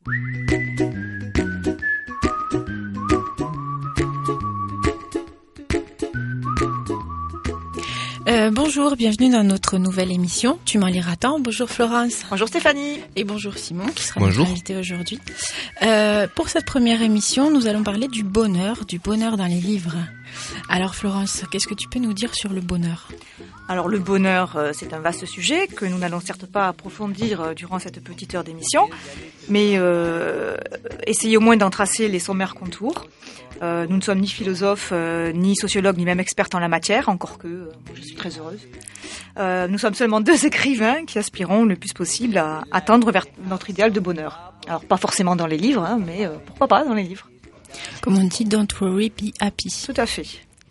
Bonjour, bienvenue dans notre nouvelle émission. Tu m'en liras tant. Bonjour Florence. Bonjour Stéphanie. Et bonjour Simon qui sera notre invité aujourd'hui. Pour cette première émission, nous allons parler du bonheur dans les livres. Alors Florence, qu'est-ce que tu peux nous dire sur le bonheur ? Alors le bonheur, c'est un vaste sujet que nous n'allons certes pas approfondir durant cette petite heure d'émission, mais essayez au moins d'en tracer les sommaires contours. Nous ne sommes ni philosophes, ni sociologues, ni même expertes en la matière, encore que je suis très heureuse. Nous sommes seulement deux écrivains qui aspirons le plus possible à tendre vers notre idéal de bonheur. Alors pas forcément dans les livres, hein, mais pourquoi pas dans les livres. Comme on dit, don't worry, be happy. Tout à fait.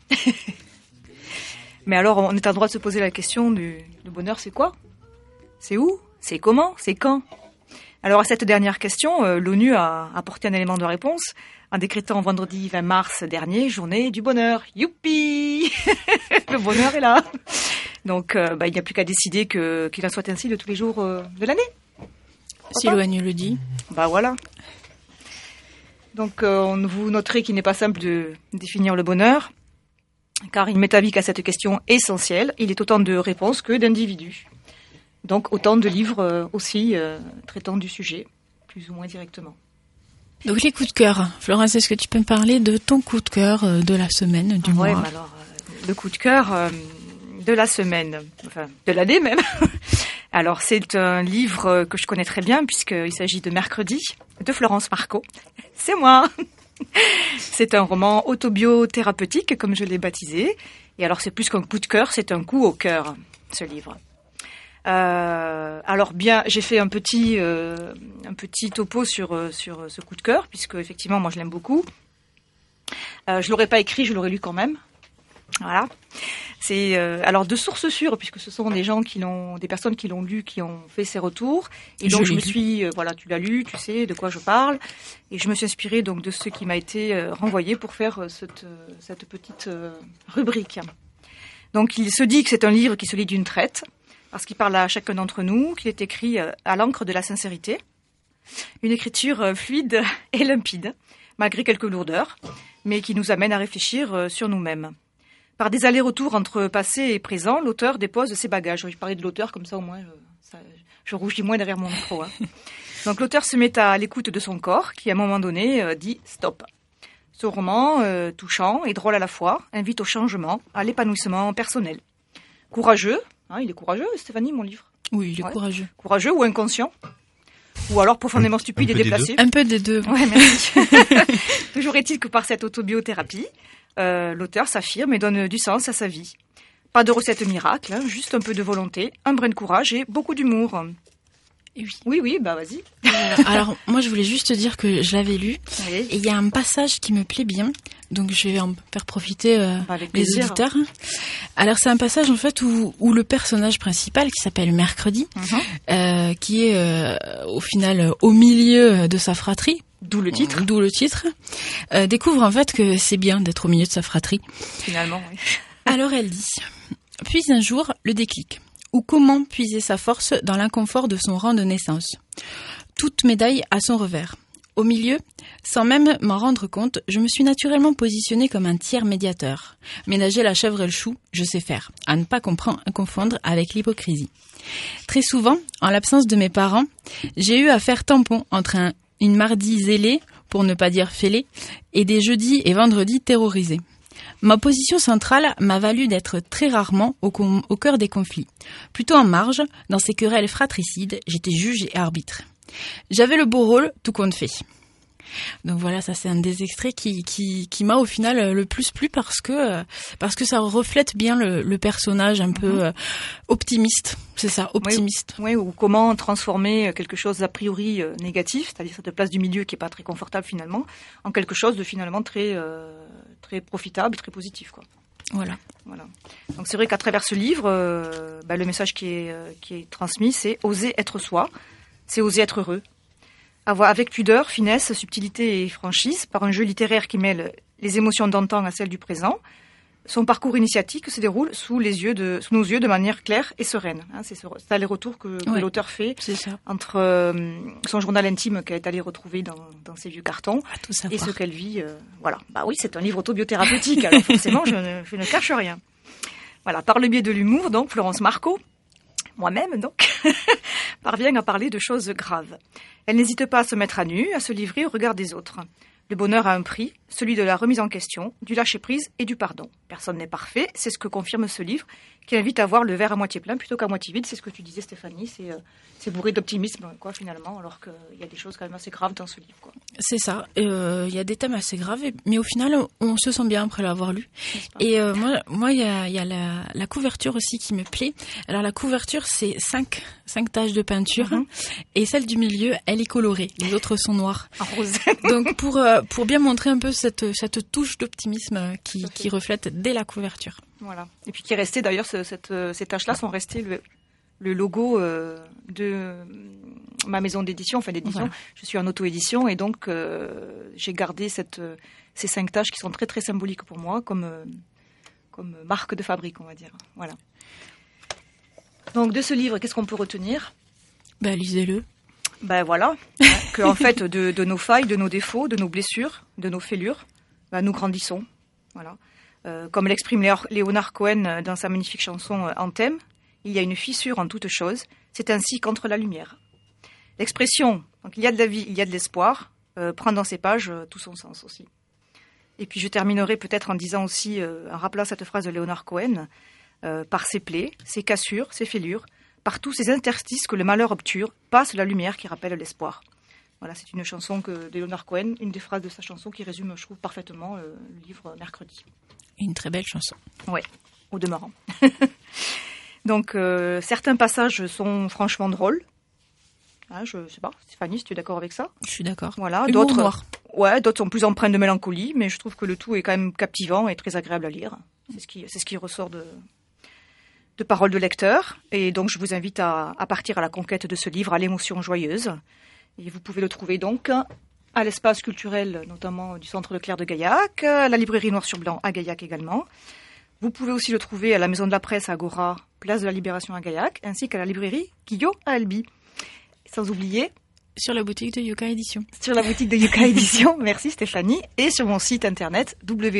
Mais alors, on est en droit de se poser la question du bonheur, c'est quoi ? C'est où ? C'est comment ? C'est quand ? Alors, à cette dernière question, l'ONU a apporté un élément de réponse en décrétant vendredi 20 mars dernier, journée du bonheur. Youpi ! Le bonheur est là. Donc, il n'y a plus qu'à décider qu'il en soit ainsi de tous les jours de l'année. Si l'ONU le dit. Bah voilà. Donc, vous noterez qu'il n'est pas simple de définir le bonheur, car il m'est avis qu'à cette question essentielle, il est autant de réponses que d'individus. Donc, autant de livres aussi traitant du sujet, plus ou moins directement. Donc, les coups de cœur. Florence, est-ce que tu peux me parler de ton coup de cœur de la semaine, du mois ? Oui, alors, le coup de cœur de la semaine, enfin, de l'année même. Alors, c'est un livre que je connais très bien, puisqu'il s'agit de Mercredi, de Florence Marco. C'est moi. C'est un roman autobiothérapeutique, comme je l'ai baptisé. Et alors, c'est plus qu'un coup de cœur, c'est un coup au cœur, ce livre. Alors bien, j'ai fait un petit topo sur ce coup de cœur, puisque effectivement, moi, je l'aime beaucoup. Je l'aurais pas écrit, je l'aurais lu quand même. Voilà. C'est alors de sources sûres, puisque ce sont des personnes qui l'ont lu, qui ont fait ces retours. Et donc je me suis, tu l'as lu, tu sais de quoi je parle, et je me suis inspirée donc de ce qui m'a été renvoyé pour faire cette petite rubrique. Donc il se dit que c'est un livre qui se lit d'une traite, parce qu'il parle à chacun d'entre nous, qu'il est écrit à l'encre de la sincérité, une écriture fluide et limpide, malgré quelques lourdeurs, mais qui nous amène à réfléchir sur nous-mêmes. Par des allers-retours entre passé et présent, l'auteur dépose ses bagages. Je parlais de l'auteur, comme ça au moins je rougis moins derrière mon micro. Hein. Donc l'auteur se met à l'écoute de son corps, qui à un moment donné dit « stop ». Ce roman, touchant et drôle à la fois, invite au changement, à l'épanouissement personnel. Courageux, hein, il est courageux Stéphanie, mon livre ? Oui, il est courageux. Courageux ou inconscient ? Ou alors profondément stupide et déplacé ? Un peu des deux. Ouais, merci. Toujours est-il que par cette autobiothérapie, l'auteur s'affirme et donne du sens à sa vie. Pas de recette miracle, hein, juste un peu de volonté, un brin de courage et beaucoup d'humour. Et oui. Oui, bah vas-y. Alors, moi, je voulais juste te dire que je l'avais lu, oui. Et il y a un passage qui me plaît bien, donc je vais en faire profiter les auditeurs. Alors, c'est un passage, en fait, où le personnage principal, qui s'appelle Mercredi, qui est, au final, au milieu de sa fratrie, D'où le titre. Découvre en fait que c'est bien d'être au milieu de sa fratrie. Finalement, oui. Alors elle dit, puis un jour, le déclic. Ou comment puiser sa force dans l'inconfort de son rang de naissance. Toute médaille a son revers. Au milieu, sans même m'en rendre compte, je me suis naturellement positionnée comme un tiers médiateur. Ménager la chèvre et le chou, je sais faire, à ne pas confondre avec l'hypocrisie. Très souvent, en l'absence de mes parents, j'ai eu à faire tampon entre une mardi zélée, pour ne pas dire fêlée, et des jeudis et vendredis terrorisés. Ma position centrale m'a valu d'être très rarement au cœur des conflits. Plutôt en marge, dans ces querelles fratricides, j'étais juge et arbitre. J'avais le beau rôle, tout compte fait. Donc voilà, ça c'est un des extraits qui m'a au final le plus plu parce que ça reflète bien le personnage un peu optimiste. C'est ça, optimiste. Oui, ou comment transformer quelque chose d'a priori négatif, c'est-à-dire cette place du milieu qui est pas très confortable finalement, en quelque chose de finalement très très profitable, très positif, quoi. Voilà. Donc c'est vrai qu'à travers ce livre, le message qui est transmis, c'est oser être soi, c'est oser être heureux. Avec pudeur, finesse, subtilité et franchise, par un jeu littéraire qui mêle les émotions d'antan à celles du présent, son parcours initiatique se déroule sous nos yeux de manière claire et sereine. C'est cet aller-retour que l'auteur fait entre son journal intime qu'elle est allée retrouver dans ses vieux cartons et ce qu'elle vit. Voilà. Bah oui, c'est un livre autobiothérapeutique, alors forcément, je ne cache rien. Voilà. Par le biais de l'humour, donc, Florence Marco, moi-même, donc, parvient à parler de choses graves. Elle n'hésite pas à se mettre à nu, à se livrer au regard des autres. Le bonheur a un prix, celui de la remise en question, du lâcher-prise et du pardon. Personne n'est parfait, c'est ce que confirme ce livre, qui invite à voir le verre à moitié plein plutôt qu'à moitié vide. C'est ce que tu disais, Stéphanie, c'est bourré d'optimisme, quoi, finalement, alors qu'il y a des choses quand même assez graves dans ce livre, quoi. C'est ça, il y a des thèmes assez graves, mais au final, on se sent bien après l'avoir lu. Et moi, il y a la couverture aussi qui me plaît. Alors la couverture, c'est 5 taches de peinture, et celle du milieu, elle est colorée. Les autres sont noires. En rose. Donc pour bien montrer un peu cette touche d'optimisme qui reflète dès la couverture. Voilà. Et puis qui est resté d'ailleurs, ces taches-là sont restées le logo de ma maison d'édition, d'édition. Voilà. Je suis en auto-édition et donc j'ai gardé ces 5 taches qui sont très très symboliques pour moi comme marque de fabrique, on va dire. Voilà. Donc de ce livre, qu'est-ce qu'on peut retenir ? Lisez-le. Voilà, que en fait de nos failles, de nos défauts, de nos blessures, de nos fêlures, nous grandissons. Voilà. Comme l'exprime Leonard Cohen dans sa magnifique chanson Anthem, il y a une fissure en toute chose, c'est ainsi qu'entre la lumière. L'expression, donc il y a de la vie, il y a de l'espoir, prend dans ces pages tout son sens aussi. Et puis je terminerai peut-être en disant aussi, en rappelant cette phrase de Leonard Cohen, par ses plaies, ses cassures, ses fêlures, par tous ces interstices que le malheur obture, passe la lumière qui rappelle l'espoir. Voilà, c'est une chanson de Leonard Cohen, une des phrases de sa chanson qui résume, je trouve, parfaitement le livre Mercredi. Une très belle chanson. Oui, au demeurant. Donc, certains passages sont franchement drôles. Je sais pas, Stéphanie, si tu es d'accord avec ça ? Je suis d'accord. Voilà, d'autres sont plus empreints de mélancolie, mais je trouve que le tout est quand même captivant et très agréable à lire. C'est ce qui ressort de paroles de lecteur. Et donc, je vous invite à partir à la conquête de ce livre, à l'émotion joyeuse. Et vous pouvez le trouver donc à l'espace culturel, notamment du Centre Leclerc de Gaillac, à la librairie Noir sur Blanc à Gaillac également. Vous pouvez aussi le trouver à la Maison de la Presse à Agora, place de la Libération à Gaillac, ainsi qu'à la librairie Guillot à Albi. Sans oublier... Sur la boutique de Yuka Édition. Sur la boutique de Yuka Édition, merci Stéphanie. Et sur mon site internet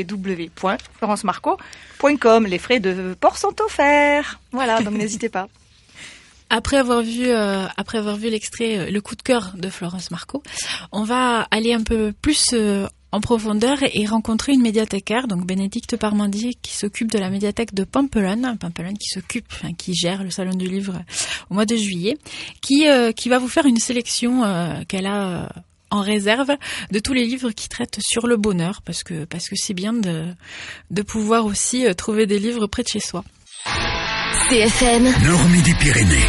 www.florencemarco.com. Les frais de port sont offerts. Voilà, donc n'hésitez pas. Après avoir vu l'extrait, le coup de cœur de Florence Marco, on va aller un peu plus en profondeur et rencontrer une médiathécaire, donc Bénédicte Parmandier, qui s'occupe de la médiathèque de Pampelonne qui gère le salon du livre au mois de juillet, qui va vous faire une sélection qu'elle a en réserve de tous les livres qui traitent sur le bonheur, parce que c'est bien de pouvoir aussi trouver des livres près de chez soi. CFM Nord-Midi-Pyrénées.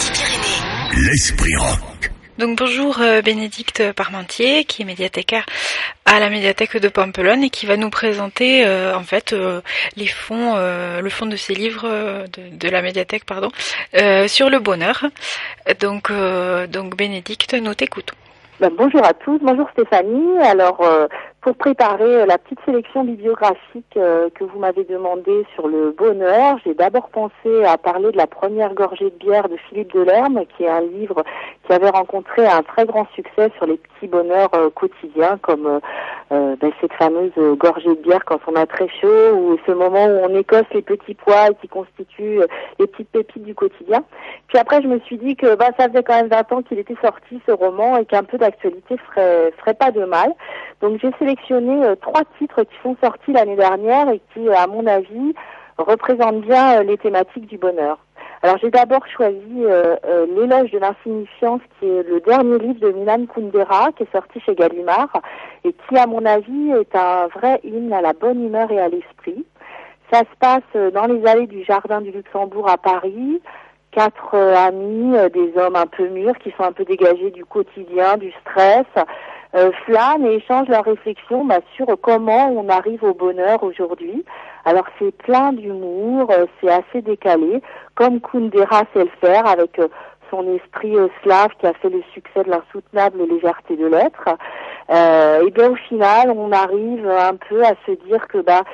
L'Esprit Rock. Donc bonjour Bénédicte Parmentier, qui est médiathécaire à la médiathèque de Pampelonne et qui va nous présenter le fond de ces livres de la médiathèque sur le bonheur. Donc Bénédicte, nous t'écoutons. Bonjour à tous, bonjour Stéphanie. Alors pour préparer la petite sélection bibliographique que vous m'avez demandé sur le bonheur, j'ai d'abord pensé à parler de La première gorgée de bière de Philippe Delerme, qui est un livre qui avait rencontré un très grand succès sur les petits bonheurs quotidiens, comme cette fameuse gorgée de bière quand on a très chaud, ou ce moment où on écosse les petits pois qui constituent les petites pépites du quotidien. Puis après, je me suis dit que ça faisait quand même 20 ans qu'il était sorti, ce roman, et qu'un peu d'actualité ferait pas de mal. Donc j'ai sélectionné 3 titres qui sont sortis l'année dernière et qui, à mon avis, représentent bien les thématiques du bonheur. Alors j'ai d'abord choisi L'éloge de l'insignifiance, qui est le dernier livre de Milan Kundera, qui est sorti chez Gallimard, et qui, à mon avis, est un vrai hymne à la bonne humeur et à l'esprit. Ça se passe dans les allées du Jardin du Luxembourg à Paris. 4 amis, des hommes un peu mûrs, qui sont un peu dégagés du quotidien, du stress, flânent et échangent leurs réflexions sur comment on arrive au bonheur aujourd'hui. Alors c'est plein d'humour, c'est assez décalé, comme Kundera sait le faire, avec son esprit slave qui a fait le succès de l'insoutenable légèreté de l'être. Et bien au final, on arrive un peu à se dire que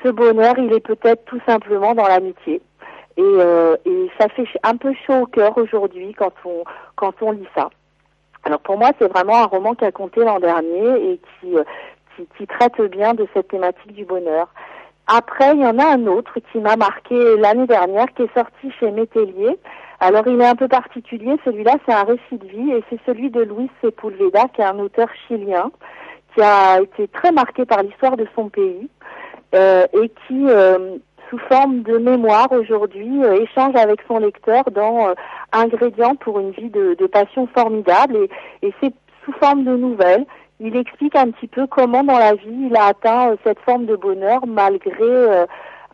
ce bonheur, il est peut-être tout simplement dans l'amitié. Et ça fait un peu chaud au cœur aujourd'hui quand on lit ça. Alors pour moi, c'est vraiment un roman qui a compté l'an dernier et qui traite bien de cette thématique du bonheur. Après, il y en a un autre qui m'a marqué l'année dernière, qui est sorti chez Métellier. Alors il est un peu particulier, celui-là c'est un récit de vie et c'est celui de Luis Sepúlveda, qui est un auteur chilien, qui a été très marqué par l'histoire de son pays et qui, sous forme de mémoire aujourd'hui, échange avec son lecteur dans ingrédients pour une vie de passion formidable et c'est sous forme de nouvelles. Il explique un petit peu comment dans la vie il a atteint cette forme de bonheur malgré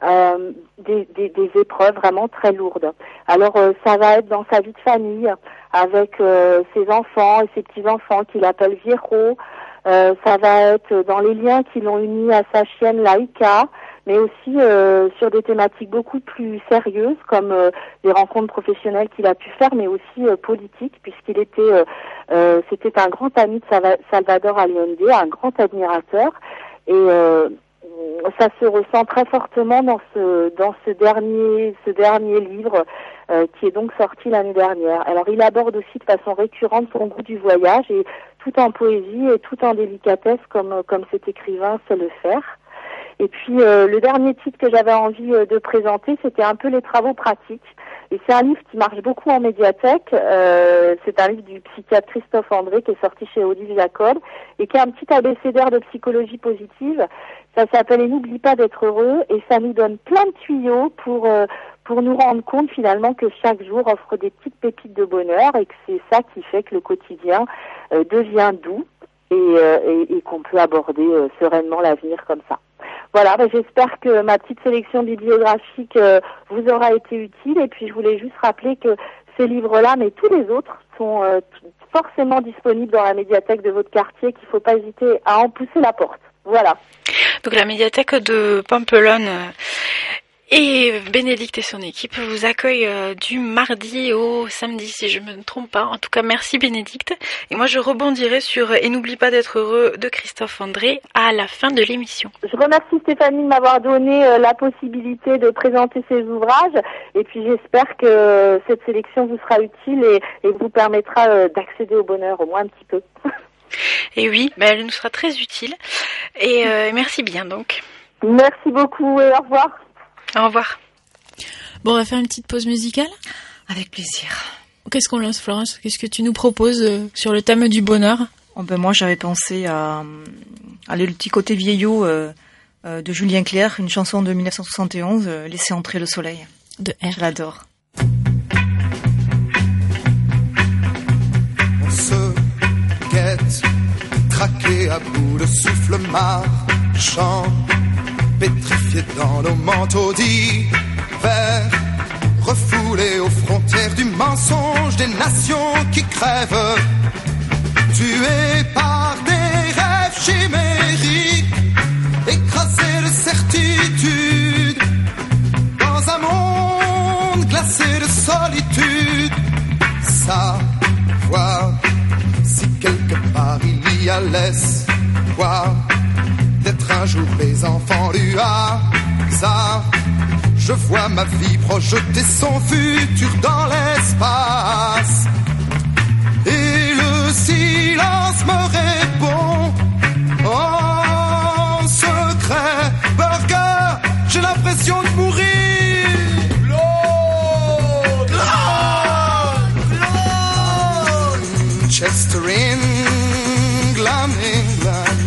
des épreuves vraiment très lourdes. Alors ça va être dans sa vie de famille avec ses enfants et ses petits-enfants qu'il appelle Viejo. Ça va être dans les liens qui l'ont uni à sa chienne Laïka, mais aussi sur des thématiques beaucoup plus sérieuses comme les rencontres professionnelles qu'il a pu faire, mais aussi politiques, puisqu'il était c'était un grand ami de Salvador Allende, un grand admirateur, et ça se ressent très fortement dans ce dernier livre qui est donc sorti l'année dernière. Alors il aborde aussi de façon récurrente son goût du voyage, et tout en poésie et tout en délicatesse comme cet écrivain sait le faire. Et puis le dernier titre que j'avais envie de présenter, c'était un peu les travaux pratiques. Et c'est un livre qui marche beaucoup en médiathèque. C'est un livre du psychiatre Christophe André qui est sorti chez Odile Jacob et qui est un petit abécédaire de psychologie positive. Ça s'appelle « Et n'oublie pas d'être heureux » et ça nous donne plein de tuyaux pour nous rendre compte finalement que chaque jour offre des petites pépites de bonheur et que c'est ça qui fait que le quotidien devient doux et qu'on peut aborder sereinement l'avenir comme ça. Voilà, j'espère que ma petite sélection bibliographique vous aura été utile et puis je voulais juste rappeler que ces livres-là, mais tous les autres, sont forcément disponibles dans la médiathèque de votre quartier, qu'il ne faut pas hésiter à en pousser la porte. Voilà. Donc la médiathèque de Pampelonne et Bénédicte et son équipe vous accueillent du mardi au samedi, si je ne me trompe pas. En tout cas, merci Bénédicte. Et moi, je rebondirai sur « Et n'oublie pas d'être heureux » de Christophe André à la fin de l'émission. Je remercie Stéphanie de m'avoir donné la possibilité de présenter ces ouvrages. Et puis, j'espère que cette sélection vous sera utile et vous permettra d'accéder au bonheur, au moins un petit peu. Et oui, elle nous sera très utile. Et merci bien, donc. Merci beaucoup et au revoir. Au revoir. Bon, on va faire une petite pause musicale. Avec plaisir. Qu'est-ce qu'on lance, Florence ? Qu'est-ce que tu nous proposes sur le thème du bonheur ? Moi, j'avais pensé à le petit côté vieillot de Julien Clerc, une chanson de 1971, Laissez entrer le soleil. De R. Je l'adore. On se guette, traqué à bout de souffle marchand, pétrifiés dans nos manteaux d'hiver, refoulés aux frontières du mensonge des nations qui crèvent, tués par des rêves chimériques, écrasés de certitude, dans un monde glacé de solitude. Savoir si quelque part il y a l'espoir d'être un jour les enfants du hasard. Je vois ma vie projeter son futur dans l'espace. Et le silence me répond en secret. Burger, j'ai l'impression de mourir. Manchester, England, England.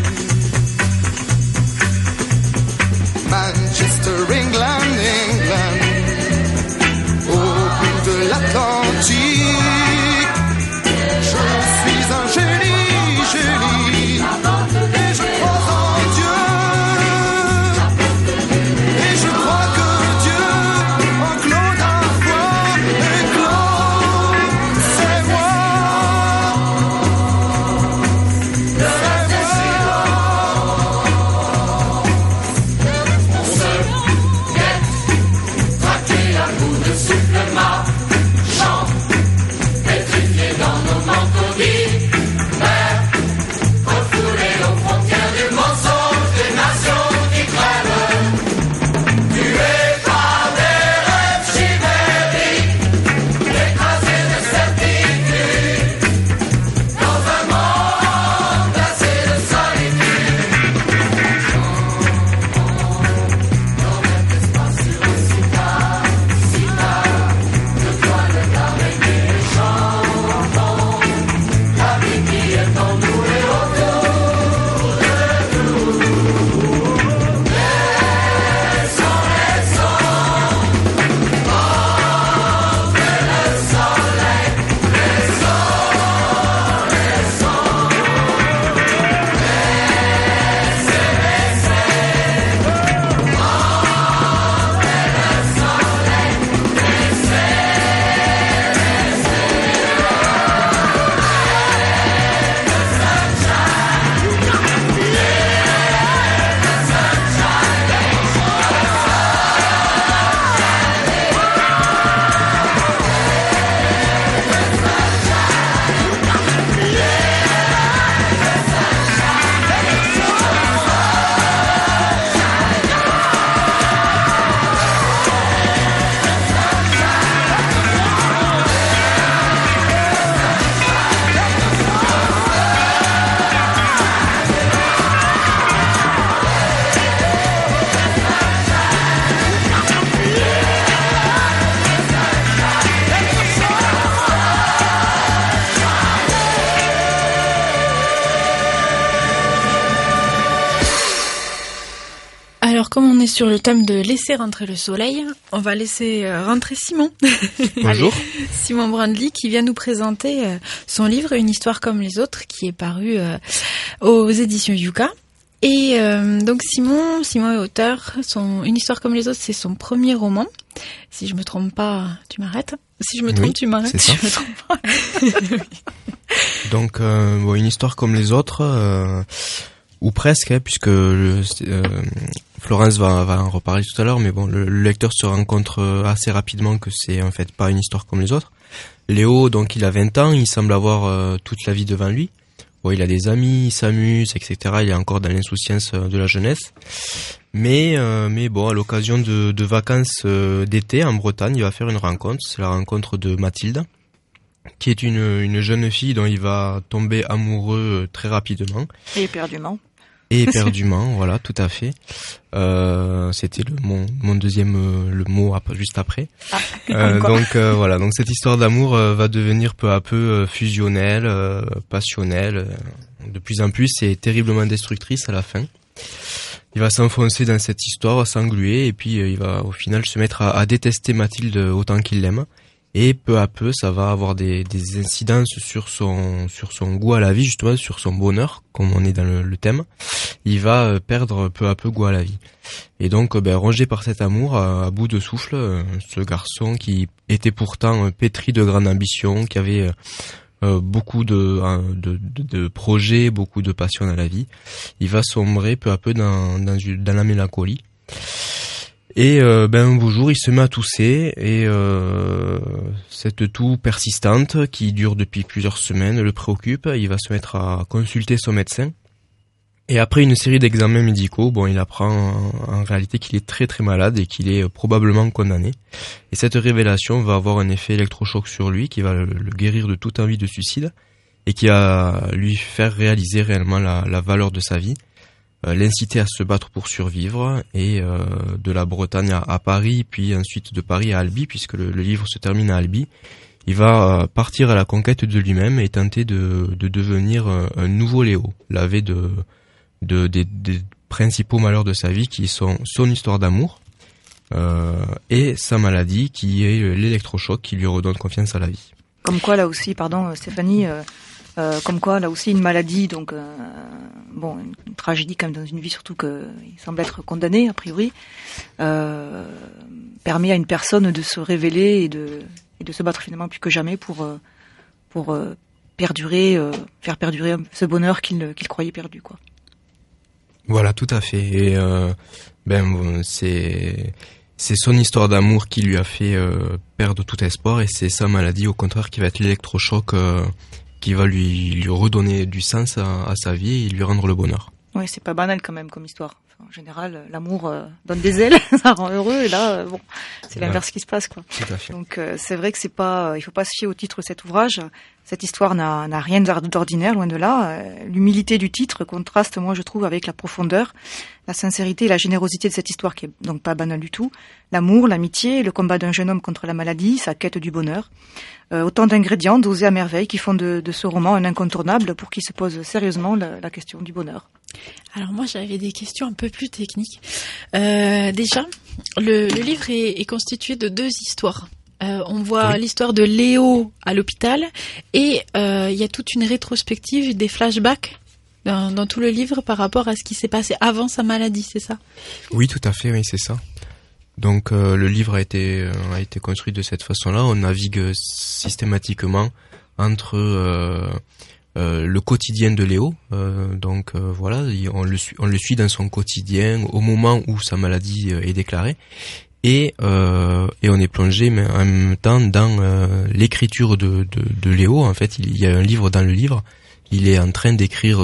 Manchester, England, England. Au bout de l'Atlantique, je suis un génie, génie. comme on est sur le thème de laisser rentrer le soleil, on va laisser rentrer Simon. Bonjour. Simon Brandly qui vient nous présenter son livre Une histoire comme les autres qui est paru aux éditions Yuka. Et donc Simon est auteur. Une histoire comme les autres, c'est son premier roman. Si je me trompe pas, tu m'arrêtes. Si je me trompe, tu m'arrêtes. Si je me trompe pas. Donc une histoire comme les autres, ou presque, puisque Florence va en reparler tout à l'heure, mais bon, le lecteur se rend compte assez rapidement que c'est en fait pas une histoire comme les autres. Léo, donc il a 20 ans, il semble avoir toute la vie devant lui. Bon, il a des amis, il s'amuse, etc. Il est encore dans l'insouciance de la jeunesse. Mais bon, à l'occasion de vacances d'été en Bretagne, il va faire une rencontre. C'est la rencontre de Mathilde, qui est une jeune fille dont il va tomber amoureux très rapidement. Et éperdument. Et éperdument, voilà, tout à fait. C'était mon deuxième le mot juste après. Donc voilà, donc cette histoire d'amour va devenir peu à peu fusionnelle, passionnelle, de plus en plus et terriblement destructrice à la fin. Il va s'enfoncer dans cette histoire, s'engluer et puis il va au final se mettre à détester Mathilde autant qu'il l'aime. Et peu à peu, ça va avoir des incidences sur son goût à la vie, justement, sur son bonheur, comme on est dans le thème. Il va perdre peu à peu goût à la vie. Et donc, rongé par cet amour, à bout de souffle, ce garçon qui était pourtant pétri de grande ambition, qui avait beaucoup de projets, beaucoup de passion dans la vie, il va sombrer peu à peu dans la mélancolie. Et un beau jour, il se met à tousser et cette toux persistante qui dure depuis plusieurs semaines le préoccupe. Il va se mettre à consulter son médecin et après une série d'examens médicaux, il apprend en réalité qu'il est très très malade et qu'il est probablement condamné. Et cette révélation va avoir un effet électrochoc sur lui qui va le guérir de toute envie de suicide et qui va lui faire réaliser réellement la valeur de sa vie. L'inciter à se battre pour survivre et de la Bretagne à Paris, puis ensuite de Paris à Albi, puisque le livre se termine à Albi. Il va partir à la conquête de lui-même et tenter de devenir un nouveau Léo, lavé des principaux malheurs de sa vie qui sont son histoire d'amour et sa maladie qui est l'électrochoc qui lui redonne confiance à la vie. Comme quoi là aussi, Stéphanie, comme quoi là aussi une maladie, donc une tragédie quand même dans une vie, surtout qu'il semble être condamné a priori, permet à une personne de se révéler et de se battre finalement plus que jamais pour faire perdurer ce bonheur qu'il croyait perdu, quoi. Voilà, tout à fait. Et c'est son histoire d'amour qui lui a fait perdre tout espoir, et c'est sa maladie au contraire qui va être l'électrochoc qui va lui redonner du sens à sa vie et lui rendre le bonheur. Oui, c'est pas banal quand même comme histoire. Enfin, en général, l'amour donne des ailes, ça rend heureux, et là, c'est l'inverse qui se passe, quoi. Tout à fait. Donc c'est vrai que il faut pas se fier au titre de cet ouvrage. Cette histoire n'a rien d'ordinaire, loin de là. L'humilité du titre contraste, moi, je trouve, avec la profondeur, la sincérité et la générosité de cette histoire, qui est donc pas banale du tout. L'amour, l'amitié, le combat d'un jeune homme contre la maladie, sa quête du bonheur. Autant d'ingrédients dosés à merveille qui font de ce roman un incontournable pour qui se pose sérieusement la question du bonheur. Alors moi, j'avais des questions un peu plus techniques. Déjà, le livre est constitué de 2 histoires. On voit l'histoire de Léo à l'hôpital et il y a toute une rétrospective, des flashbacks dans tout le livre par rapport à ce qui s'est passé avant sa maladie, c'est ça ? Oui, tout à fait, oui, c'est ça. Donc le livre a été construit de cette façon-là. On navigue systématiquement entre le quotidien de Léo. Voilà, on le suit dans son quotidien au moment où sa maladie est déclarée. Et on est plongé mais en même temps dans l'écriture de Léo. En fait, il y a un livre dans le livre. Il est en train d'écrire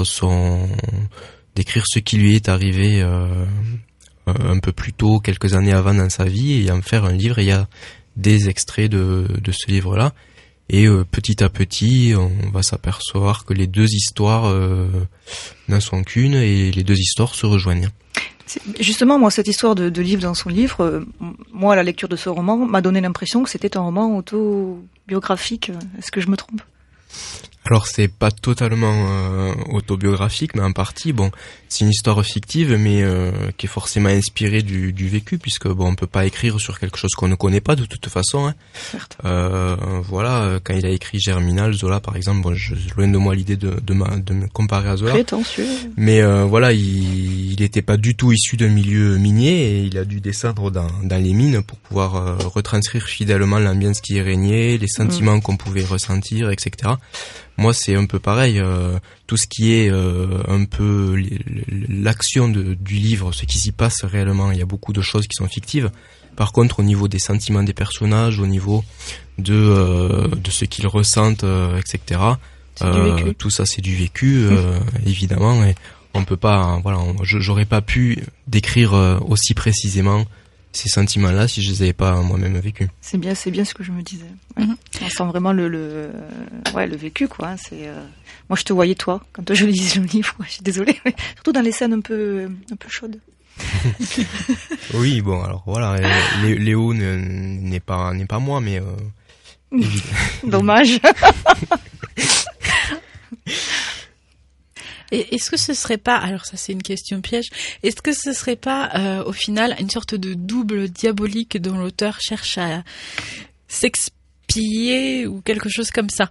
ce qui lui est arrivé un peu plus tôt, quelques années avant dans sa vie, et en faire un livre. Et il y a des extraits de ce livre-là. Et petit à petit, on va s'apercevoir que les 2 histoires n'en sont qu'une, et les 2 histoires se rejoignent. Justement, moi, cette histoire de livre dans son livre, moi, la lecture de ce roman m'a donné l'impression que c'était un roman autobiographique. Est-ce que je me trompe ? Alors c'est pas totalement autobiographique, mais en partie. Bon, c'est une histoire fictive, mais qui est forcément inspirée du vécu, puisque bon, on peut pas écrire sur quelque chose qu'on ne connaît pas de toute façon. Hein. Certes. Voilà, quand il a écrit Germinal, Zola par exemple, bon, loin de moi l'idée de me comparer à Zola. Prétentieux. Mais voilà, il était pas du tout issu d'un milieu minier et il a dû descendre dans les mines pour pouvoir retranscrire fidèlement l'ambiance qui y régnait, les sentiments qu'on pouvait ressentir, etc. Moi, c'est un peu pareil. Tout ce qui est un peu l'action du livre, ce qui s'y passe réellement, il y a beaucoup de choses qui sont fictives. Par contre, au niveau des sentiments des personnages, au niveau de ce qu'ils ressentent, etc. Tout ça, c'est du vécu, évidemment. Et on peut pas, voilà, j'aurais pas pu décrire aussi précisément ces sentiments-là si je les avais pas moi-même vécus. C'est bien ce que je me disais. Ouais. On sent vraiment le vécu, quoi. C'est moi je te voyais toi quand je lisais le livre. Je suis désolée, mais surtout dans les scènes un peu chaudes. Oui, bon, alors voilà, Léo n'est pas moi, mais dommage. Et est-ce que ce serait pas, alors ça c'est une question piège, est-ce que ce serait pas au final une sorte de double diabolique dont l'auteur cherche à s'expier ou quelque chose comme ça?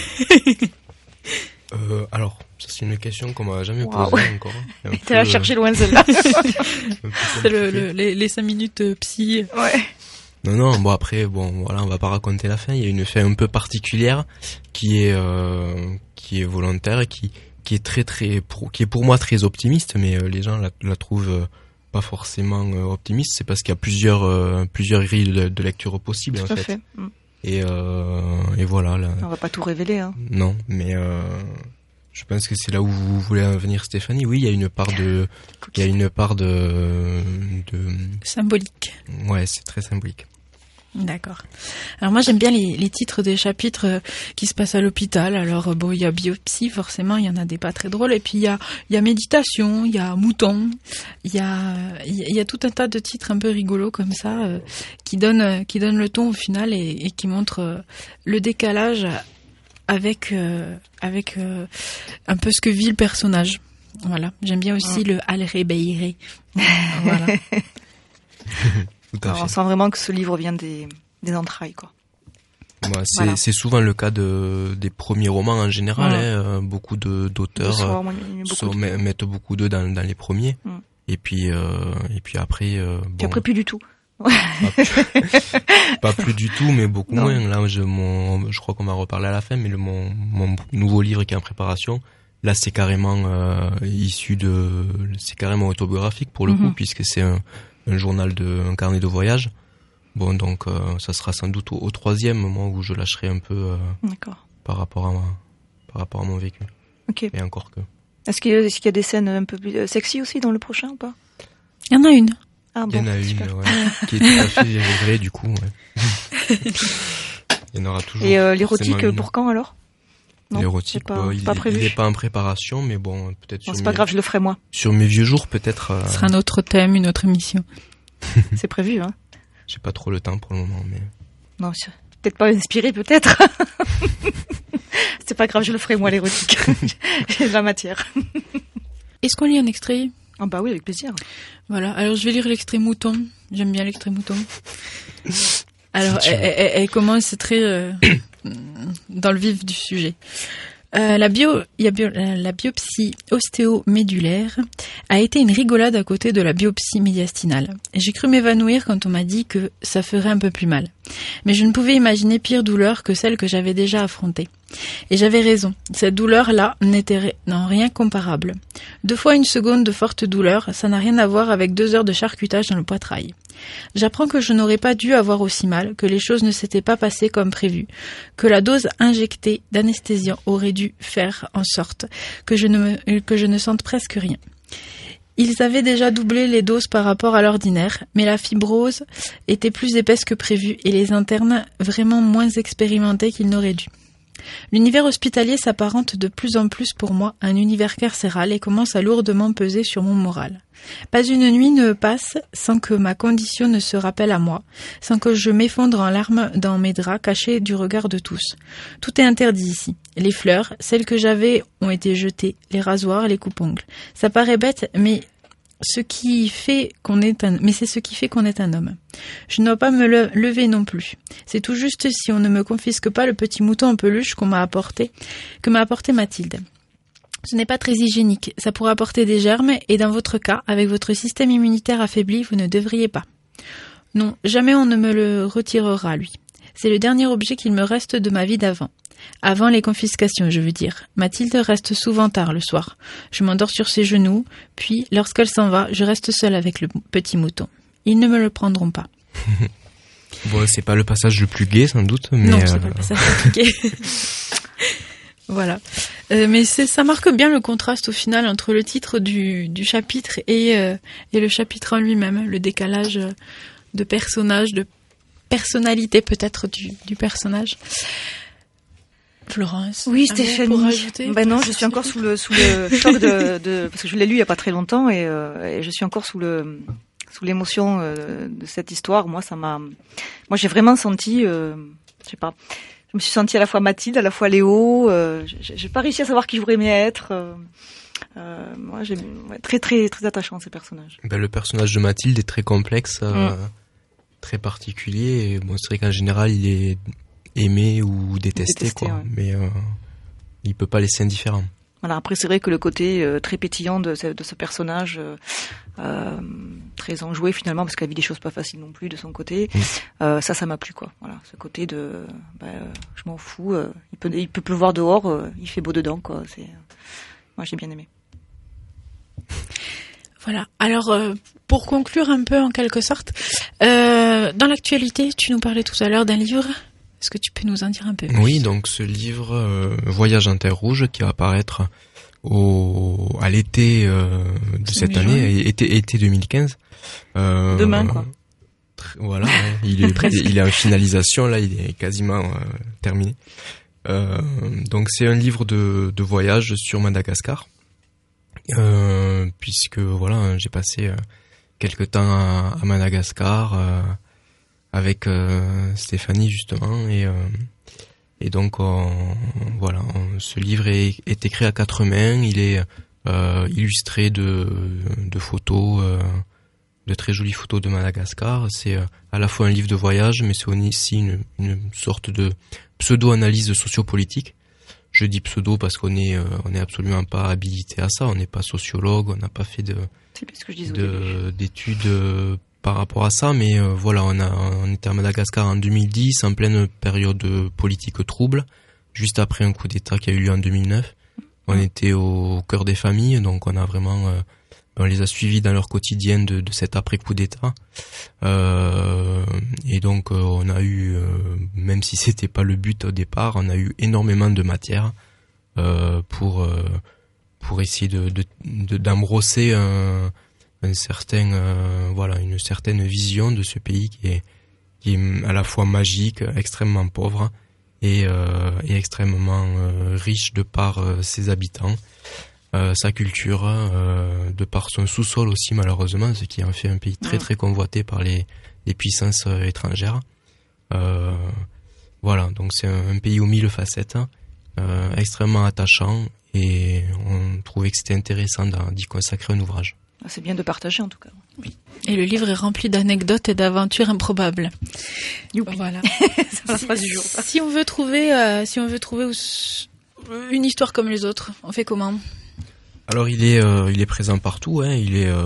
Alors, ça c'est une question qu'on m'a jamais posée encore. T'es allé chercher loin celle-là. C'est les 5 minutes psy. Ouais. Non, bon après, voilà, on va pas raconter la fin. Il y a une fin un peu particulière qui est volontaire et qui est qui est pour moi très optimiste, mais les gens la trouvent pas forcément optimiste. C'est parce qu'il y a plusieurs grilles de lecture possibles en fait. Et voilà. Là, on va pas tout révéler, hein. Non, mais je pense que c'est là où vous voulez en venir, Stéphanie. Oui, il y a une part de symbolique. Ouais, c'est très symbolique. D'accord. Alors moi j'aime bien les titres des chapitres qui se passent à l'hôpital. Alors bon, il y a biopsie, forcément, il y en a des pas très drôles, et puis il y a méditation, il y a mouton, il y a tout un tas de titres un peu rigolos comme ça qui donnent le ton au final et qui montrent le décalage avec un peu ce que vit le personnage. Voilà, j'aime bien aussi le Al-Rebeiré. Voilà. Alors, on sent vraiment que ce livre vient des entrailles, quoi. Ouais, c'est souvent le cas des premiers romans en général. Hein, beaucoup d'auteurs mettent beaucoup d'eux dans les premiers. Et puis après. Puis après plus du tout. Pas plus du tout, mais beaucoup moins. Là, je crois qu'on va reparler à la fin, mais mon nouveau livre qui est en préparation, là, c'est carrément c'est carrément autobiographique pour le coup, puisque c'est un carnet de voyage. Bon, donc ça sera sans doute au troisième, moi, où je lâcherai un peu par rapport à mon vécu. Ok. Et encore que. Est-ce qu'il y a des scènes un peu plus sexy aussi dans le prochain ou pas? Il y en a une. Ah bon. Il y en a une, ouais, qui est tout à fait vraie du coup. Ouais. Il y en aura toujours. Et l'érotique pour quand alors? Non, l'érotique, il n'est pas en préparation, mais bon, peut-être. Non, c'est pas grave, je le ferai moi. Sur mes vieux jours, peut-être. Ce sera un autre thème, une autre émission. C'est prévu, hein. J'ai pas trop le temps pour le moment, mais. Non, peut-être pas inspiré, peut-être. C'est pas grave, je le ferai moi l'érotique. J'ai de la matière. Est-ce qu'on lit un extrait? Ah bah oui, avec plaisir. Voilà. Alors je vais lire l'extrait mouton. J'aime bien l'extrait mouton. Alors elle commence très dans le vif du sujet. La biopsie ostéomédulaire a été une rigolade à côté de la biopsie médiastinale. J'ai cru m'évanouir quand on m'a dit que ça ferait un peu plus mal. Mais je ne pouvais imaginer pire douleur que celle que j'avais déjà affrontée. Et j'avais raison, cette douleur-là n'était rien comparable. 2 fois une seconde de forte douleur, ça n'a rien à voir avec 2 heures de charcutage dans le poitrail. J'apprends que je n'aurais pas dû avoir aussi mal, que les choses ne s'étaient pas passées comme prévu, que la dose injectée d'anesthésiant aurait dû faire en sorte que je ne sente presque rien. Ils avaient déjà doublé les doses par rapport à l'ordinaire, mais la fibrose était plus épaisse que prévu et les internes vraiment moins expérimentés qu'ils n'auraient dû. L'univers hospitalier s'apparente de plus en plus pour moi à un univers carcéral et commence à lourdement peser sur mon moral. Pas une nuit ne passe sans que ma condition ne se rappelle à moi, sans que je m'effondre en larmes dans mes draps cachés du regard de tous. Tout est interdit ici. Les fleurs, celles que j'avais, ont été jetées, les rasoirs, les coupe-ongles. Ça paraît bête, mais c'est ce qui fait qu'on est un homme. Je ne dois pas me lever non plus. C'est tout juste si on ne me confisque pas le petit mouton en peluche que m'a apporté Mathilde. Ce n'est pas très hygiénique, ça pourrait apporter des germes et dans votre cas, avec votre système immunitaire affaibli, vous ne devriez pas. Non, jamais on ne me le retirera, lui. C'est le dernier objet qu'il me reste de ma vie d'avant. Avant les confiscations, je veux dire. Mathilde reste souvent tard le soir. Je m'endors sur ses genoux, puis, lorsqu'elle s'en va, je reste seule avec le petit mouton. Ils ne me le prendront pas. Bon, c'est pas le passage le plus gai, sans doute, mais... Non, c'est pas le passage le plus gai. Voilà. Mais ça marque bien le contraste au final entre le titre du chapitre et le chapitre en lui-même, le décalage de personnage, de personnalité peut-être du personnage. Florence. Oui, Stéphanie. Non, je suis encore sous le choc de parce que je l'ai lu il y a pas très longtemps et je suis encore sous l'émotion de cette histoire. Moi j'ai vraiment senti, je sais pas, je me suis sentie à la fois Mathilde, à la fois Léo. J'ai pas réussi à savoir qui j'aurais aimé être. Moi, très très très attachant ces personnages. Le personnage de Mathilde est très complexe, très particulier. Et bon, c'est vrai qu'en général, il est aimé ou détesté quoi. Ouais. Mais il peut pas laisser indifférent. Voilà. Après, c'est vrai que le côté très pétillant de ce personnage, très enjoué finalement, parce qu'elle vit des choses pas faciles non plus de son côté. Ça m'a plu quoi. Voilà, ce côté de, je m'en fous. Il peut pleuvoir dehors, il fait beau dedans quoi. Moi, j'ai bien aimé. Voilà. Alors, pour conclure un peu en quelque sorte, dans l'actualité, tu nous parlais tout à l'heure d'un livre. Est-ce que tu peux nous en dire un peu plus ? Oui, donc ce livre Voyage en Terre Rouge qui va apparaître à l'été de cette année, été 2015. Demain, quoi. Voilà, il est en finalisation, là, il est quasiment terminé. Donc c'est un livre de voyage sur Madagascar, puisque voilà, j'ai passé quelques temps à Madagascar avec Stéphanie justement et donc voilà, ce livre est écrit à 4 mains, il est illustré de photos, de très jolies photos de Madagascar. C'est à la fois un livre de voyage, mais c'est aussi une sorte de pseudo-analyse sociopolitique. Je dis pseudo parce qu'on est absolument pas habilité à ça, on n'est pas sociologue, on n'a pas fait d'études par rapport à ça, mais voilà, on était à Madagascar en 2010, en pleine période politique trouble, juste après un coup d'État qui a eu lieu en 2009. On était au cœur des familles, donc on les a suivis dans leur quotidien de cet après-coup d'État. Et donc on a eu, même si c'était pas le but au départ, on a eu énormément de matière pour essayer d'embrosser une certaine vision de ce pays qui est à la fois magique, extrêmement pauvre et extrêmement riche de par ses habitants, sa culture, de par son sous-sol aussi malheureusement, ce qui en fait un pays très très convoité par les puissances étrangères. Voilà, donc c'est un pays aux 1000 facettes, extrêmement attachant, et on trouvait que c'était intéressant d'y consacrer un ouvrage. C'est bien de partager en tout cas. Oui. Et le livre est rempli d'anecdotes et d'aventures improbables. Youpi. Voilà. C'est la phrase du jour. Si on veut trouver une histoire comme les autres, on fait comment ? Alors il est présent partout, hein. Il est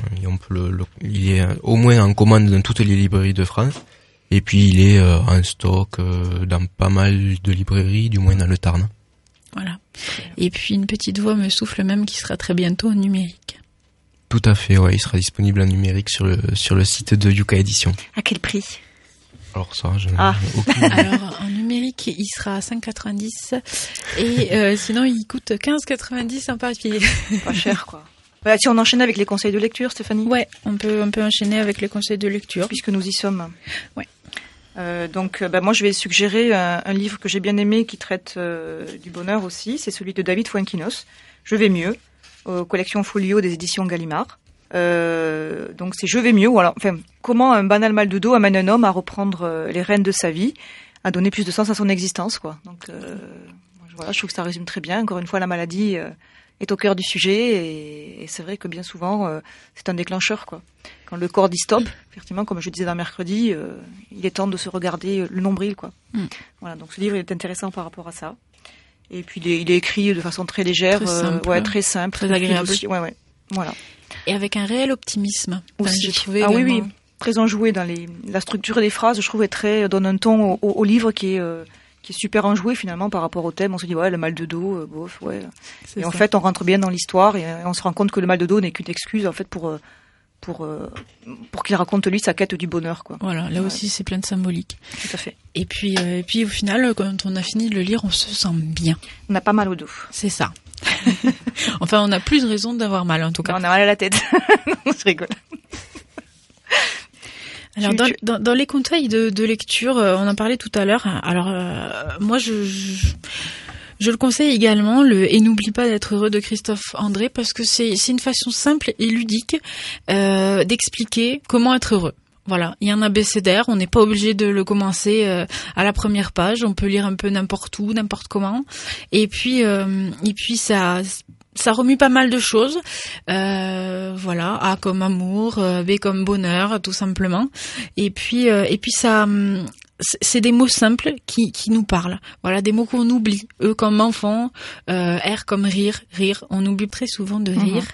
au moins en commande dans toutes les librairies de France. Et puis il est en stock dans pas mal de librairies, du moins dans le Tarn. Voilà. Et puis une petite voix me souffle même qu'il sera très bientôt en numérique. Tout à fait, ouais, il sera disponible en numérique sur le site de Yuka Édition. À quel prix ? Alors ça, je n'ai aucune idée. Alors en numérique, il sera à 5,90 et sinon il coûte 15,90 en papier. Pas cher quoi. Bah, si on enchaîne avec les conseils de lecture, Stéphanie ? Ouais, on peut enchaîner avec les conseils de lecture. Puisque nous y sommes. Ouais. Donc, moi, je vais suggérer un livre que j'ai bien aimé qui traite du bonheur aussi. C'est celui de David Fuenquinos, Je vais mieux, collection Folio des éditions Gallimard. Donc, c'est Je vais mieux. Ou alors, comment un banal mal de dos amène un homme à reprendre les rênes de sa vie, à donner plus de sens à son existence, quoi. Donc, voilà, je trouve que ça résume très bien. Encore une fois, la maladie est au cœur du sujet et c'est vrai que bien souvent, c'est un déclencheur, quoi. Quand le corps dit stop, effectivement, comme je disais dans mercredi, il est temps de se regarder le nombril, quoi. Voilà, donc ce livre est intéressant par rapport à ça. Et puis il est écrit de façon très légère, très simple, très agréable. Aussi, voilà. Et avec un réel optimisme. J'ai trouvé oui, très enjoué dans la structure des phrases. Je trouve donne un ton au livre qui est super enjoué finalement par rapport au thème. On se dit le mal de dos, bof, ouais. Et en fait, on rentre bien dans l'histoire et on se rend compte que le mal de dos n'est qu'une excuse en fait pour qu'il raconte lui sa quête du bonheur, quoi. Voilà, là aussi c'est plein de symbolique. Tout à fait. Et puis au final, quand on a fini de le lire, on se sent bien. On n'a pas mal au dos. C'est ça. Enfin, on a plus de raisons d'avoir mal en tout cas. On a mal à la tête. Non, je rigole. Alors dans les conseils de lecture, on en parlait tout à l'heure. Alors moi je le conseille également, Et n'oublie pas d'être heureux de Christophe André, parce que c'est une façon simple et ludique d'expliquer comment être heureux. Voilà, il y a un abécédaire, on n'est pas obligé de le commencer à la première page, on peut lire un peu n'importe où, n'importe comment. Et puis ça remue pas mal de choses. Voilà, A comme amour, B comme bonheur, tout simplement. Et puis ça c'est des mots simples qui nous parlent. Voilà, des mots qu'on oublie. E comme enfant, R comme rire. On oublie très souvent de rire.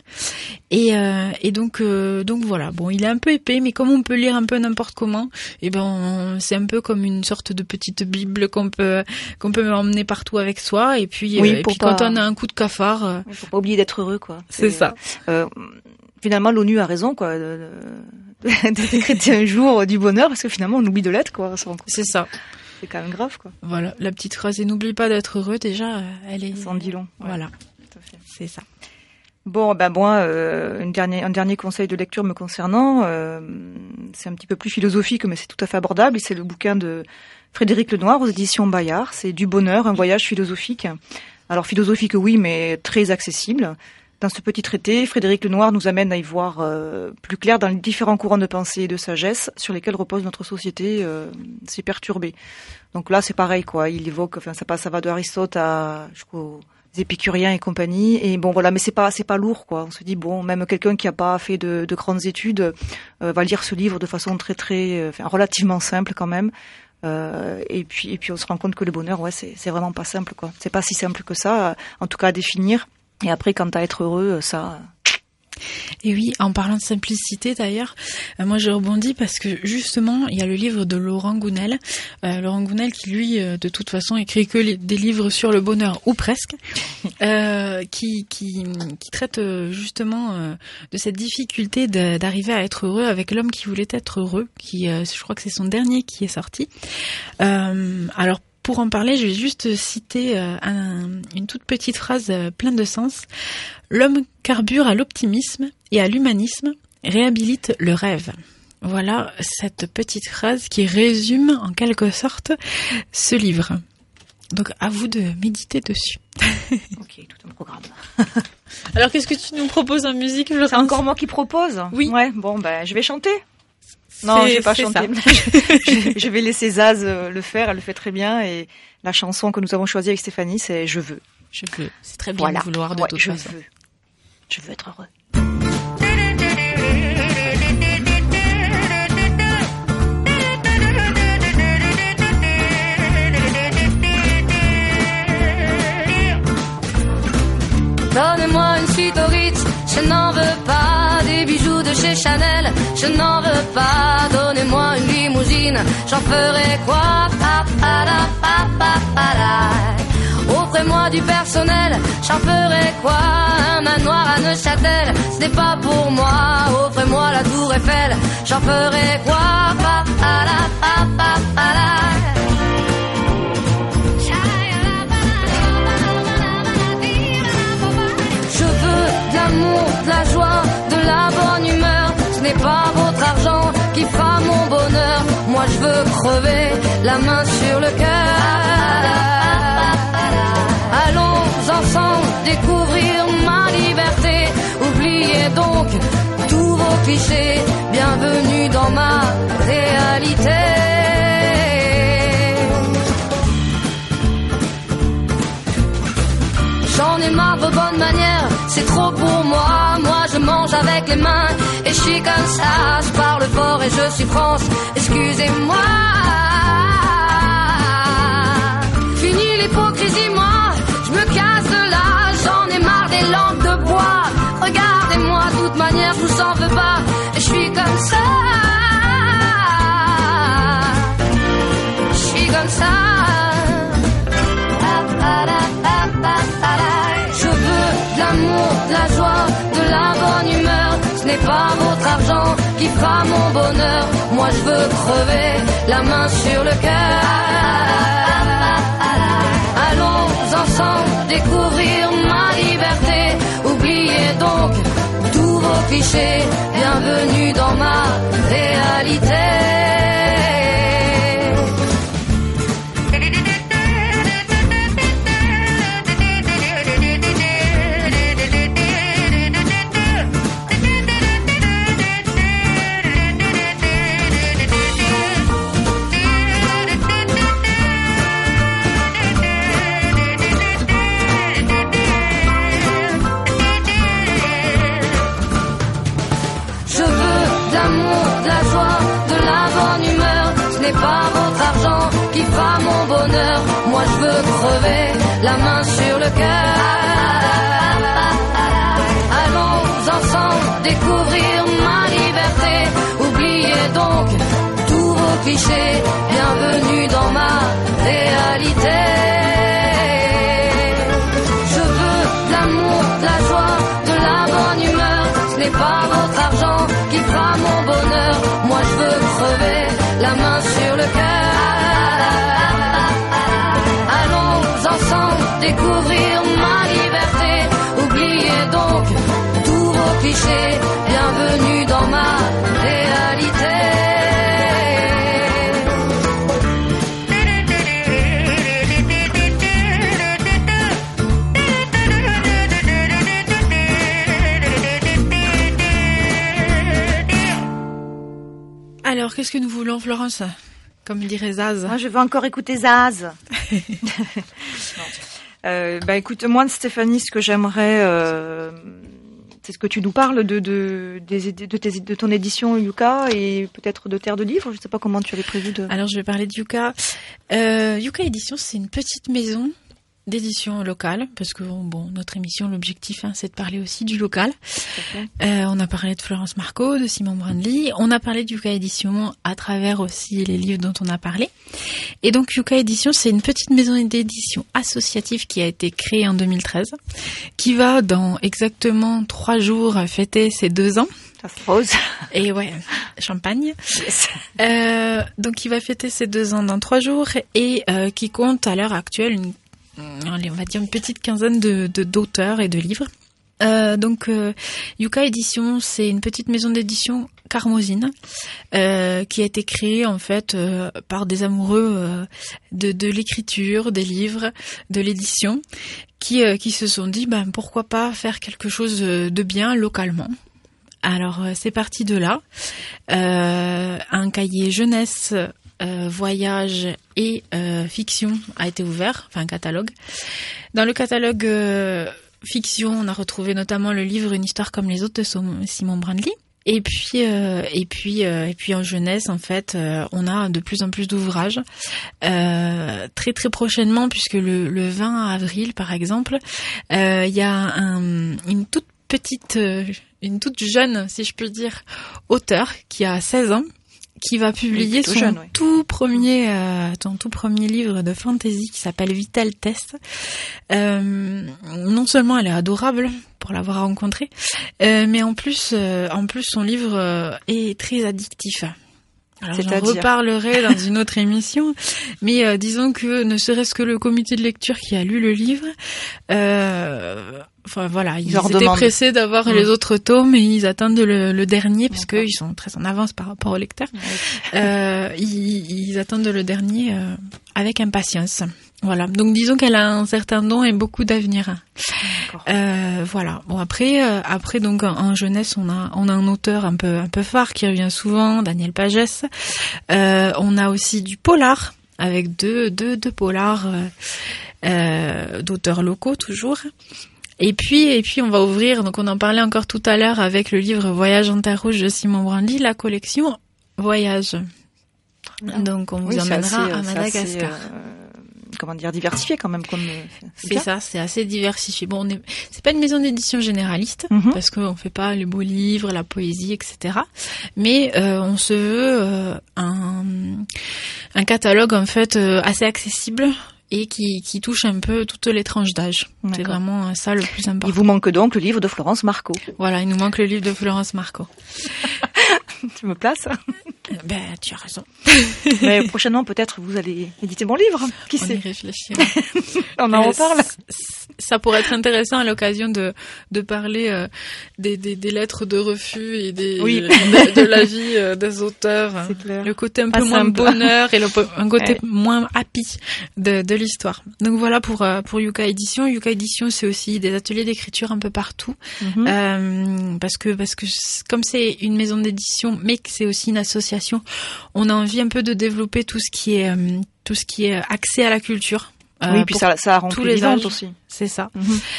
Et donc voilà. Bon, il est un peu épais, mais comme on peut lire un peu n'importe comment, c'est un peu comme une sorte de petite bible qu'on peut emmener partout avec soi. Et puis, quand on a un coup de cafard, faut pas oublier d'être heureux, quoi. C'est ça. Finalement, l'ONU a raison, quoi, de décréter un jour du bonheur, parce que finalement, on oublie de l'être, quoi. C'est ça. C'est quand même grave, quoi. Voilà, la petite phrase, et n'oublie pas d'être heureux, déjà, elle est... Ça en dit long. Ouais. Voilà. Tout à fait. C'est ça. Bon, moi, un dernier conseil de lecture me concernant, c'est un petit peu plus philosophique, mais c'est tout à fait abordable, et c'est le bouquin de Frédéric Lenoir aux éditions Bayard. C'est Du bonheur, un voyage philosophique. Alors, philosophique, oui, mais très accessible. Dans ce petit traité, Frédéric Lenoir nous amène à y voir plus clair dans les différents courants de pensée et de sagesse sur lesquels repose notre société si perturbée. Donc là, c'est pareil, quoi. Il évoque, ça va de Aristote jusqu'aux épicuriens et compagnie. Et bon, voilà, mais c'est pas lourd, quoi. On se dit, bon, même quelqu'un qui a pas fait de grandes études va lire ce livre de façon relativement simple quand même. Et puis on se rend compte que le bonheur, c'est vraiment pas simple, quoi. C'est pas si simple que ça, en tout cas à définir. Et après, quant à être heureux, ça... Et oui, en parlant de simplicité d'ailleurs, moi je rebondis parce que justement, il y a le livre de Laurent Gounel. Laurent Gounel qui lui, de toute façon, écrit que des livres sur le bonheur, ou presque, qui traite justement de cette difficulté d'arriver à être heureux avec l'homme qui voulait être heureux, je crois que c'est son dernier qui est sorti. Alors, pour en parler, je vais juste citer une toute petite phrase pleine de sens. L'homme carbure à l'optimisme et à l'humanisme, réhabilite le rêve. Voilà cette petite phrase qui résume en quelque sorte ce livre. Donc à vous de méditer dessus. Ok, tout un programme. Alors qu'est-ce que tu nous proposes en musique, Florence ? C'est encore moi qui propose ? Oui. Ouais, bon, je vais chanter. Non, je vais pas chanter. Je vais laisser Zaz le faire, elle le fait très bien. Et la chanson que nous avons choisie avec Stéphanie, c'est Je veux. Je veux. C'est très bien de vouloir de toute façon. Je veux être heureux. Donne-moi une suite au Ritz, je n'en veux pas. Des bijoux de chez Chanel, je n'en veux pas. Donnez-moi une limousine, j'en ferai quoi? Offrez-moi du personnel, j'en ferai quoi? Un manoir à Neuchâtel, ce n'est pas pour moi. Offrez-moi la tour Eiffel, j'en ferai quoi? Je veux de l'amour, de la joie, de la bonne humeur. Ce n'est pas votre argent qui fera mon bonheur. Moi moi je veux crever la main sur le cœur. Allons ensemble découvrir ma liberté, oubliez donc tous vos clichés, bienvenue dans ma réalité. J'en ai marre de vos bonnes manières, c'est trop pour moi. Moi je mange avec les mains et je suis comme ça. Je parle fort et je suis France, excusez-moi. Fini l'hypocrisie, moi je me casse de là. J'en ai marre des lampes de bois. Regardez-moi, de toute manière je vous en veux pas. Et je suis comme ça. Je suis comme ça. L'amour, de la joie, de la bonne humeur, ce n'est pas votre argent qui fera mon bonheur. Moi je veux crever la main sur le cœur. Allons ensemble découvrir ma liberté, oubliez donc tous vos clichés, bienvenue dans ma réalité. Pas votre argent qui fera mon bonheur. Moi je veux crever la main sur le cœur. Allons ensemble découvrir ma liberté, oubliez donc tous vos clichés, bienvenue dans ma réalité. Je veux de l'amour, de la joie, de la bonne humeur, ce n'est pas votre argent qui fera mon bonheur. Moi je veux crever la main sur le cœur. Allons ensemble découvrir ma liberté, oubliez donc tous vos clichés, bienvenue dans ma réalité. Alors, qu'est-ce que nous voulons, Florence ? Comme dirait Zaz. Moi, je veux encore écouter Zaz. Écoute, moi, Stéphanie, ce que j'aimerais, c'est ce que tu nous parles de ton édition Yuka et peut-être de Terre de Livres. Je ne sais pas comment tu avais prévu de... Alors, je vais parler de Yuka. Yuka Édition, c'est une petite maison d'édition locale, parce que notre émission, l'objectif, c'est de parler aussi du local. On a parlé de Florence Marco, de Simon Brandly, on a parlé de Yuka Édition à travers aussi les livres dont on a parlé. Et donc Yuka Édition, c'est une petite maison d'édition associative qui a été créée en 2013, qui va dans exactement 3 jours fêter ses 2 ans. Ça se pose. Et ouais, champagne. Yes. Donc il va fêter ses 2 ans dans 3 jours et qui compte à l'heure actuelle on va dire une petite quinzaine d'auteurs et de livres. Yuka Édition, c'est une petite maison d'édition carmosine qui a été créée en fait par des amoureux de l'écriture, des livres, de l'édition, qui se sont dit pourquoi pas faire quelque chose de bien localement. Alors c'est parti de là. Un cahier jeunesse, voyage et fiction a été ouvert, enfin un catalogue. Dans le catalogue fiction, on a retrouvé notamment le livre Une histoire comme les autres de Simon Brandly. Et puis en jeunesse, en fait, on a de plus en plus d'ouvrages. Très très prochainement, puisque le 20 avril, par exemple, il y a une toute jeune, si je peux dire, auteure qui a 16 ans, qui va publier son tout premier livre de fantasy qui s'appelle Vital Test. Non seulement elle est adorable pour l'avoir rencontrée, mais en plus son livre est très addictif. Alors j'en reparlerai dans une autre émission, mais disons que ne serait-ce que le comité de lecture qui a lu le livre Enfin voilà, ils étaient pressés d'avoir les autres tomes et ils attendent le dernier parce qu'ils sont très en avance par rapport au lecteur. Ils attendent le dernier avec impatience. Voilà, donc disons qu'elle a un certain don et beaucoup d'avenir. Voilà. Bon après donc en jeunesse on a un auteur un peu phare qui revient souvent, Daniel Pagès. On a aussi du polar avec deux polars d'auteurs locaux toujours. Et puis on va ouvrir, donc on en parlait encore tout à l'heure avec le livre Voyage en terre rouge de Simon Branly, la collection Voyage. Donc on vous emmènera à Madagascar. Diversifié quand même comme. C'est ça, c'est assez diversifié. Bon, c'est pas une maison d'édition généraliste parce qu'on fait pas les beaux livres, la poésie, etc. Mais on se veut un catalogue en fait assez accessible. Et qui touche un peu toutes les tranches d'âge. D'accord. C'est vraiment ça le plus important. Il vous manque donc le livre de Florence Marco. Voilà, il nous manque le livre de Florence Marco. Tu me places? Tu as raison. Mais prochainement, peut-être, vous allez éditer mon livre. Qui sait? On y réfléchira. On en reparle. Ça pourrait être intéressant à l'occasion de parler des lettres de refus et de la vie des auteurs. C'est clair. Le côté un peu moins bonheur et un côté moins happy de l'histoire. Donc voilà pour Yuka Édition. Yuka Édition, c'est aussi des ateliers d'écriture un peu partout. Parce que comme c'est une maison d'édition, mais que c'est aussi une association, on a envie un peu de développer tout ce qui est accès à la culture. Oui, puis ça rend tous les ventes aussi. C'est ça.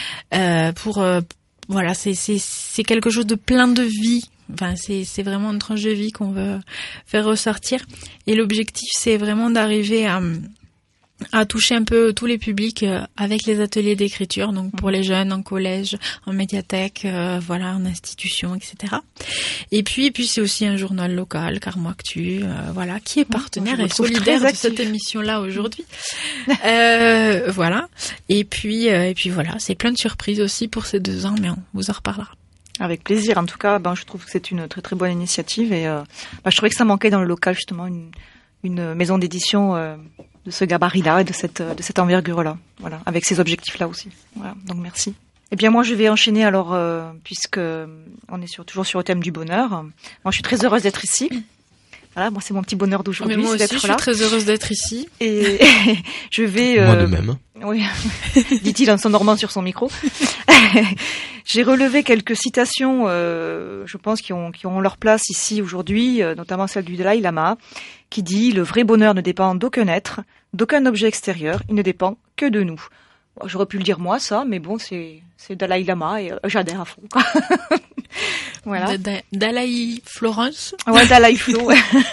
Voilà, c'est quelque chose de plein de vie. Enfin, c'est vraiment une tranche de vie qu'on veut faire ressortir. Et l'objectif, c'est vraiment d'arriver à toucher un peu tous les publics avec les ateliers d'écriture, donc pour les jeunes en collège, en médiathèque, en institution, etc. Et puis c'est aussi un journal local, Carmo Actu, qui est partenaire et solidaire de cette émission-là aujourd'hui. Voilà. Et puis voilà, c'est plein de surprises aussi pour ces 2 ans, mais on vous en reparlera. Avec plaisir. En tout cas, je trouve que c'est une très très bonne initiative et je trouvais que ça manquait dans le local justement une maison d'édition de ce gabarit-là et de cette envergure-là, voilà, avec ces objectifs-là aussi. Voilà, donc merci. Eh bien moi je vais enchaîner alors puisque on est toujours sur le thème du bonheur. Moi je suis très heureuse d'être ici. Voilà, moi c'est mon petit bonheur d'aujourd'hui, moi c'est aussi, d'être là. Je suis très heureuse d'être ici. Et je vais. Moi de même. Oui, dit-il en s'endormant sur son micro. J'ai relevé quelques citations, je pense, qui ont leur place ici aujourd'hui, notamment celle du Dalai Lama, qui dit « Le vrai bonheur ne dépend d'aucun être, d'aucun objet extérieur, il ne dépend que de nous ». Bon, j'aurais pu le dire moi, ça, mais bon, c'est Dalai Lama et j'adhère à fond, quoi. Voilà. Dalai Florence. Ouais, Dalai Flo.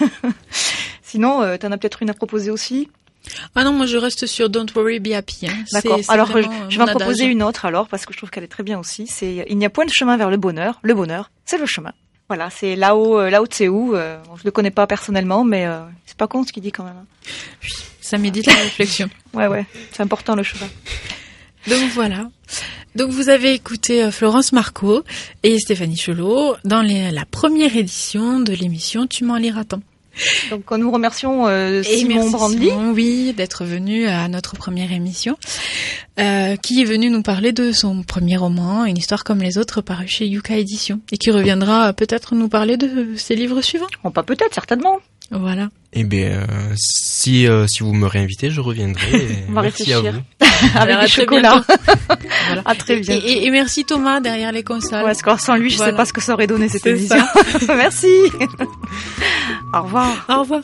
Sinon, t'en as peut-être une à proposer aussi? Ah non, moi je reste sur Don't Worry, Be Happy. D'accord. Alors je vais en proposer une autre alors parce que je trouve qu'elle est très bien aussi. C'est il n'y a point de chemin vers le bonheur. Le bonheur, c'est le chemin. Voilà, c'est Lao Tse. Je le connais pas personnellement, mais c'est pas con ce qu'il dit quand même. Oui, ça médite la réflexion. Ouais, c'est important le chemin. Donc voilà. Donc vous avez écouté Florence Marco et Stéphanie Chelot dans la première édition de l'émission Tu m'en liras tant. Donc nous remercions Simon Branly. Oui, d'être venu à notre première émission, qui est venu nous parler de son premier roman, Une histoire comme les autres, paru chez Yuka Édition, et qui reviendra peut-être nous parler de ses livres suivants. Oh, pas peut-être, certainement. Voilà. Eh bien, si vous me réinvitez, je reviendrai. On va merci à réfléchir. vous. Avec du chocolat. Voilà. À très bientôt. Et merci Thomas derrière les consoles. Ouais, parce que sans lui, je sais pas ce que ça aurait donné cette émission. Merci. Au revoir. Au revoir.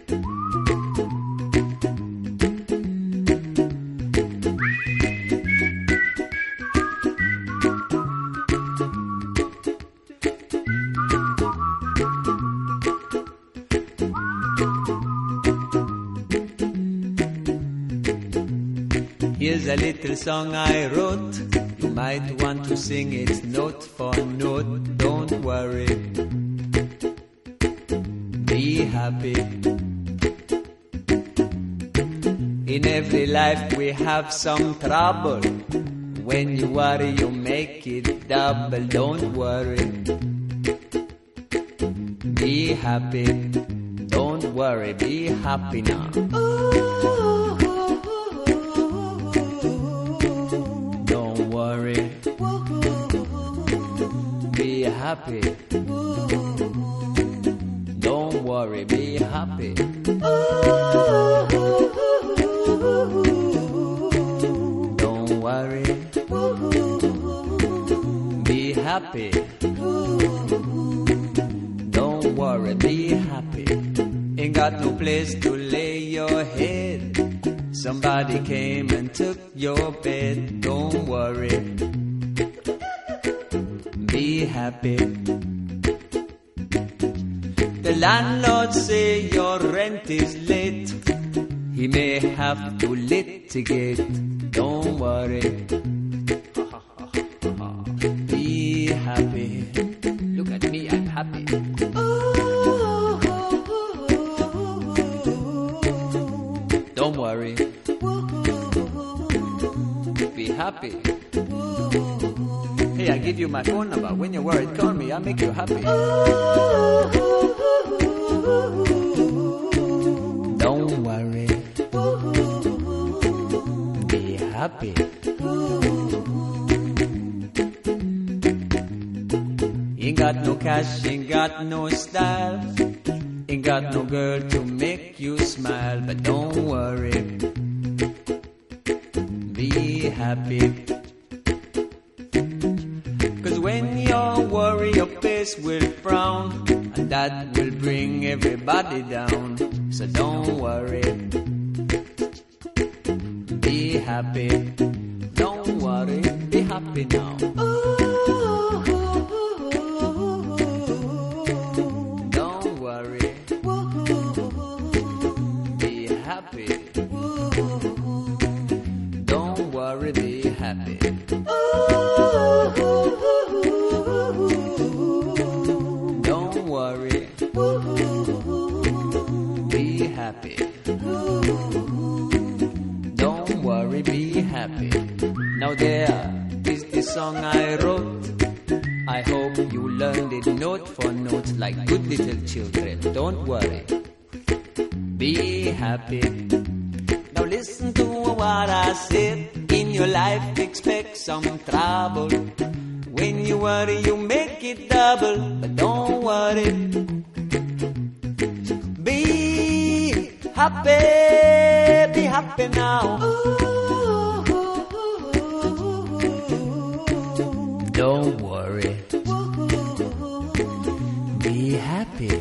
Here's a little song I wrote. You might want to sing it note for note. Don't worry. Be happy. In every life we have some trouble. When you worry, you make it double. Don't worry. Be happy. Don't worry. Be happy now. Don't worry. happy. Don't worry, be happy. Don't worry, be happy. Don't worry, be happy. Ain't got no place to lay your head. Somebody came and took your bed. Don't worry, be happy. The landlord say your rent is late. He may have to litigate. Don't worry, be happy. Look at me, I'm happy. Don't worry, be happy. Hey, I give you my phone number. When you're worried, call me. I'll make you happy. Don't worry, be happy. Ain't got no cash, ain't got no style, ain't got no girl to make you smile. But don't worry, be happy. Cause when you worry, your face will frown, and that will bring everybody down. So don't worry, be happy. Don't worry, be happy now. Don't worry, be happy. Don't worry, be happy. Don't worry, be happy. Don't worry, be happy. Now there is the song I wrote. I hope you learned it note for note like good little children. Don't worry, be happy. Now listen to what I said. In your life expect some trouble. When you worry you make it double. But don't worry, be happy now. Don't worry, be happy.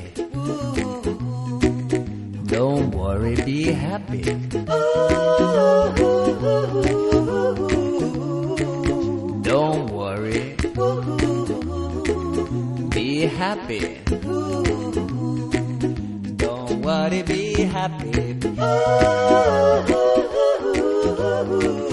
Don't worry, be happy. Don't worry, be happy. Don't worry, be happy.